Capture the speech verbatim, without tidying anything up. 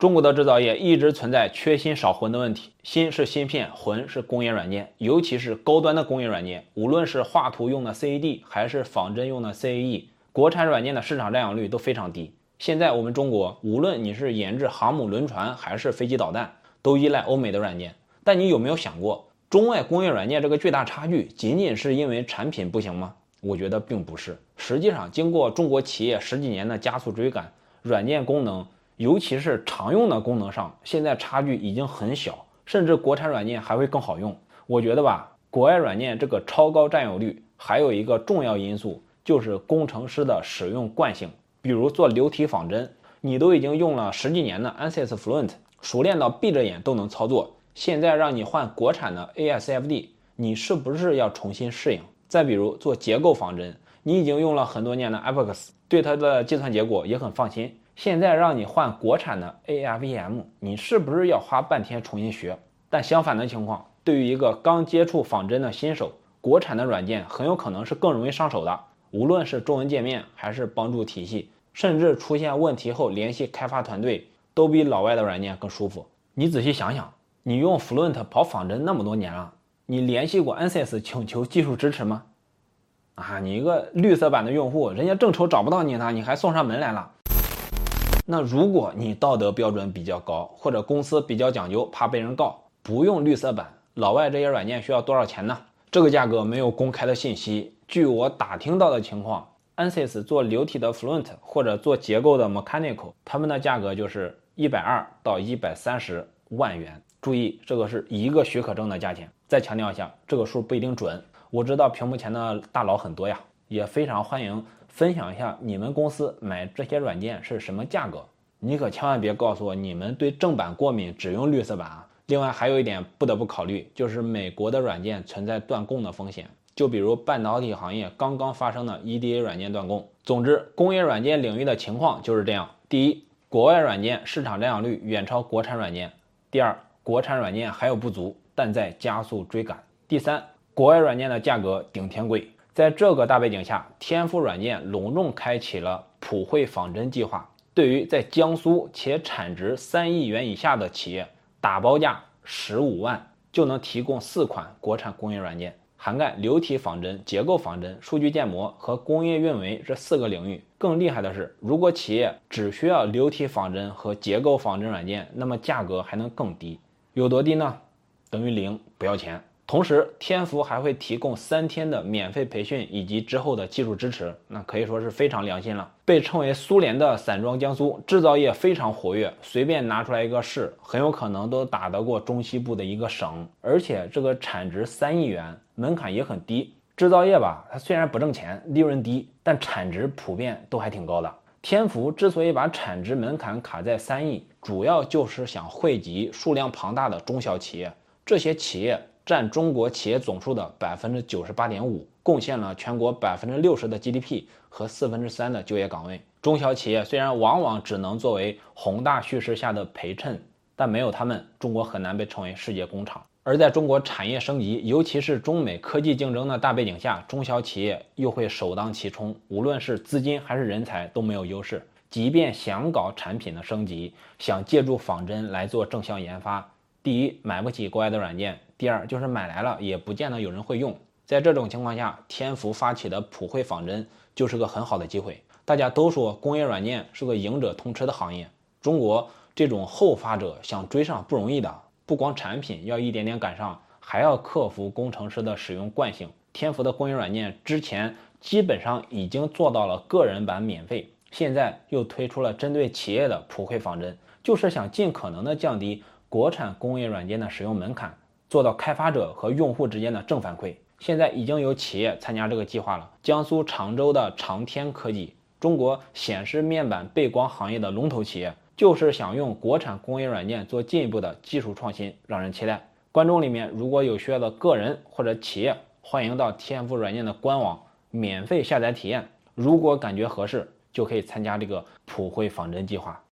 中国的制造业一直存在缺芯少混的问题，芯是芯片，混是工业软件，尤其是高端的工业软件，无论是画图用的 C A D 还是仿真用的 C A E， 国产软件的市场占有率都非常低。现在我们中国，无论你是研制航母轮船还是飞机导弹，都依赖欧美的软件。但你有没有想过，中外工业软件这个巨大差距，仅仅是因为产品不行吗？我觉得并不是。实际上，经过中国企业十几年的加速追赶，软件功能尤其是常用的功能上，现在差距已经很小，甚至国产软件还会更好用。我觉得吧，国外软件这个超高占有率，还有一个重要因素就是工程师的使用惯性。比如做流体仿真，你都已经用了十几年的 ANSYS Fluent， 熟练到闭着眼都能操作，现在让你换国产的 A S F D， 你是不是要重新适应？再比如做结构仿真，你已经用了很多年的 Apex， 对它的计算结果也很放心。现在让你换国产的 A R V M， 你是不是要花半天重新学？但相反的情况，对于一个刚接触仿真的新手，国产的软件很有可能是更容易上手的，无论是中文界面还是帮助体系，甚至出现问题后联系开发团队，都比老外的软件更舒服。你仔细想想，你用 Fluent 跑仿真那么多年了，你联系过 ANSYS 请求技术支持吗？啊，你一个绿色版的用户，人家正愁找不到你呢，你还送上门来了。那如果你道德标准比较高，或者公司比较讲究，怕被人告，不用绿色版，老外这些软件需要多少钱呢？这个价格没有公开的信息，据我打听到的情况， ANSYS 做流体的 Fluent 或者做结构的 Mechanical， 他们的价格就是一百二十到一百三十万元。注意，这个是一个许可证的价钱。再强调一下，这个数不一定准。我知道屏幕前的大佬很多呀，也非常欢迎分享一下你们公司买这些软件是什么价格。你可千万别告诉我你们对正版过敏，只用绿色版啊。另外还有一点不得不考虑，就是美国的软件存在断供的风险，就比如半导体行业刚刚发生的 E D A 软件断供。总之，工业软件领域的情况就是这样：第一，国外软件市场占有率远超国产软件；第二，国产软件还有不足，但在加速追赶；第三，国外软件的价格顶天贵。在这个大背景下，天赋软件隆重开启了普惠仿真计划。对于在江苏且产值三亿元以下的企业，打包价十五万就能提供四款国产工业软件，涵盖流体仿真、结构仿真、数据建模和工业运维这四个领域。更厉害的是，如果企业只需要流体仿真和结构仿真软件，那么价格还能更低。有多低呢？等于零，不要钱。同时，天赋还会提供三天的免费培训以及之后的技术支持，那可以说是非常良心了。被称为苏联的散装江苏，制造业非常活跃，随便拿出来一个市，很有可能都打得过中西部的一个省。而且这个产值三亿元，门槛也很低。制造业吧，它虽然不挣钱，利润低，但产值普遍都还挺高的。天赋之所以把产值门槛卡在三亿，主要就是想惠及数量庞大的中小企业，这些企业占中国企业总数的 百分之九十八点五， 贡献了全国 百分之六十 的 G D P 和四分之三的就业岗位。中小企业虽然往往只能作为宏大叙事下的陪衬，但没有他们，中国很难被称为世界工厂。而在中国产业升级，尤其是中美科技竞争的大背景下，中小企业又会首当其冲，无论是资金还是人才都没有优势。即便想搞产品的升级，想借助仿真来做正向研发，第一，买不起国外的软件，第二，就是买来了也不见得有人会用。在这种情况下，天赋发起的普惠仿真就是个很好的机会。大家都说工业软件是个赢者通吃的行业，中国这种后发者想追上不容易的，不光产品要一点点赶上，还要克服工程师的使用惯性。天赋的工业软件之前基本上已经做到了个人版免费，现在又推出了针对企业的普惠仿真，就是想尽可能的降低国产工业软件的使用门槛，做到开发者和用户之间的正反馈。现在已经有企业参加这个计划了，江苏常州的长天科技，中国显示面板背光行业的龙头企业，就是想用国产工业软件做进一步的技术创新，让人期待。观众里面如果有需要的个人或者企业，欢迎到天赋软件的官网免费下载体验，如果感觉合适，就可以参加这个普惠仿真计划。